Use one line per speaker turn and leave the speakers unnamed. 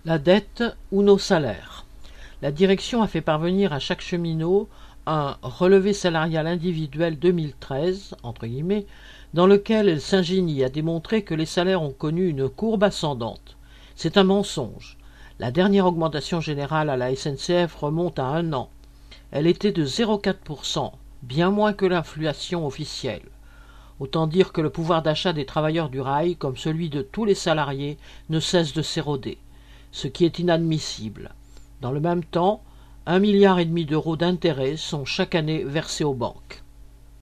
La dette ou nos salaires. La direction a fait parvenir à chaque cheminot un relevé salarial individuel 2013, entre guillemets, dans lequel elle s'ingénie à démontrer que les salaires ont connu une courbe ascendante. C'est un mensonge. La dernière augmentation générale à la SNCF remonte à 1 an. Elle était de 0,4%, bien moins que l'inflation officielle. Autant dire que le pouvoir d'achat des travailleurs du rail, comme celui de tous les salariés, ne cesse de s'éroder, ce qui est inadmissible. Dans le même temps, 1,5 milliard d'euros d'intérêts sont chaque année versés aux banques.